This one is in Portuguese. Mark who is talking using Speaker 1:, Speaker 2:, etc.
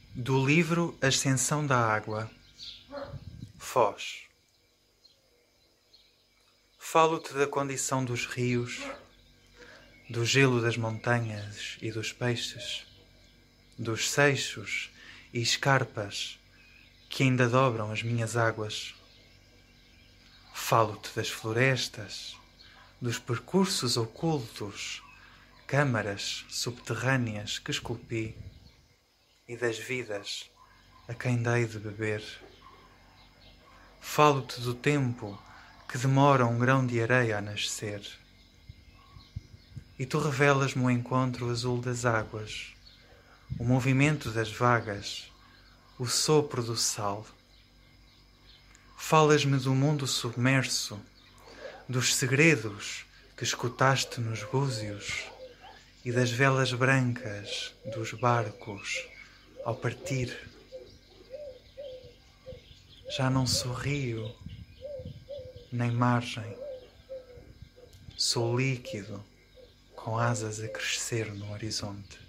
Speaker 1: Do livro Ascensão da Água, Foz. Falo-te da condição dos rios, do gelo das montanhas e dos peixes, dos seixos e escarpas que ainda dobram as minhas águas. Falo-te das florestas, dos percursos ocultos, câmaras subterrâneas que esculpi, e das vidas a quem dei de beber. Falo-te do tempo que demora um grão de areia a nascer. E tu revelas-me o encontro azul das águas, o movimento das vagas, o sopro do sal. Falas-me do mundo submerso, dos segredos que escutaste nos búzios e das velas brancas dos barcos ao partir. Já não sou rio, nem margem. Sou líquido com asas a crescer no horizonte.